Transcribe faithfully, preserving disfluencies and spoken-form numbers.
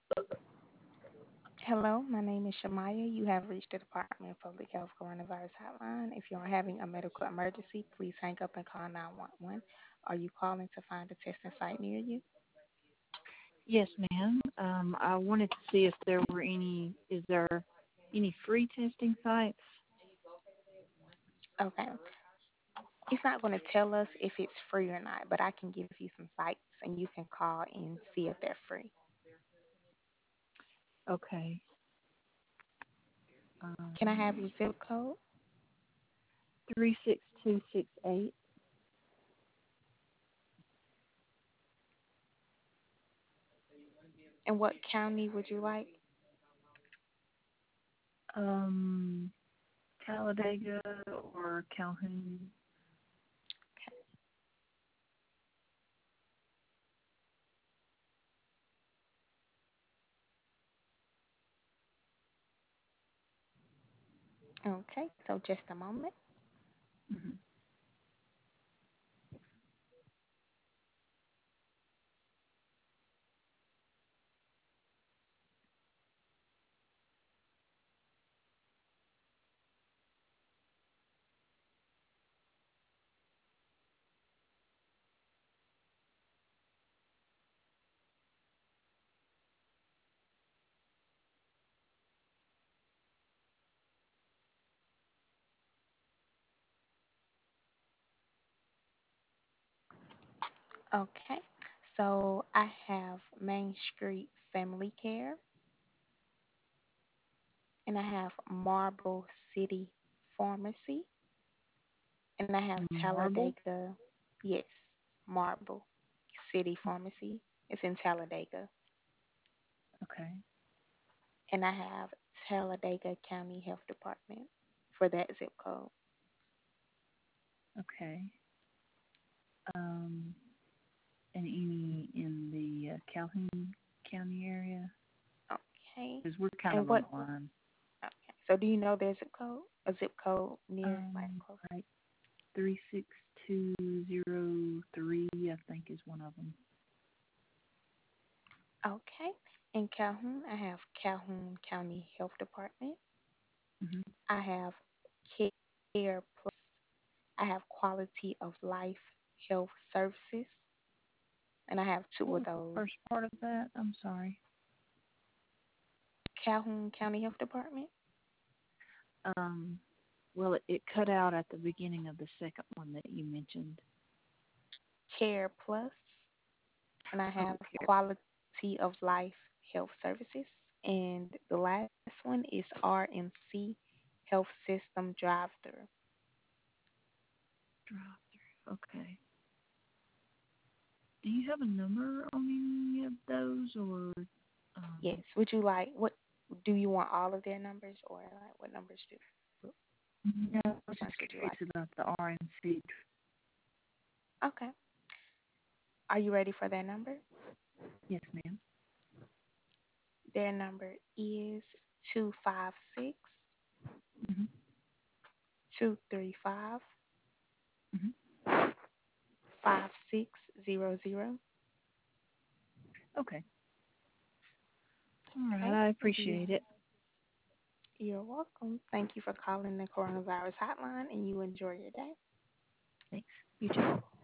Hello, my name is Shamaya. You have reached the Department of Public Health Coronavirus Hotline. If you are having a medical emergency, please hang up and call nine one one. Are you calling to find a testing site near you? Yes, ma'am. Um, I wanted to see if there were any, is there any free testing sites? Okay. It's not going to tell us if it's free or not, but I can give you some sites and you can call and see if they're free. Okay. Can I have your Um, zip code three six two six eight. and what county would you like? Um, Talladega or Calhoun. Okay, so just a moment. Hmm. Okay, so I have Main Street Family Care and I have Marble City Pharmacy, and I have Marble. Talladega. Yes, Marble City Pharmacy. It's in Talladega, Okay. and I have Talladega County Health Department for that zip code. Okay. Um, and any in the uh, Calhoun County area? Okay, Because we're kind and of on what? the line. Okay, so do you know their zip code? A zip code near, like, Um, close? right. Three six two zero three, I think, is one of them. Okay, in Calhoun, I have Calhoun County Health Department. Hmm. I have Care Plus. I have Quality of Life Health Services, and I have two What of was the those. first part of that? I'm sorry. Calhoun County Health Department, Um, well, it, it cut out at the beginning of the second one that you mentioned. Care Plus, and I Oh, have care Quality of Life Health Services. And the last one is R M C Health System Drive Through. drive through. Okay. Do you have a number on any of those, or um, Yes. Would you like what? Do you want all of their numbers, or like what numbers do? no? I was Which just ones would you curious like? about the R M C. Okay. Are you ready for their number? Yes, ma'am. Their number is two five six Hmm. two three five Hmm. five six zero zero. Okay. All right. Okay. I Do you, appreciate it. you're welcome. Thank you for calling the coronavirus hotline and you enjoy your day. Thanks. You too.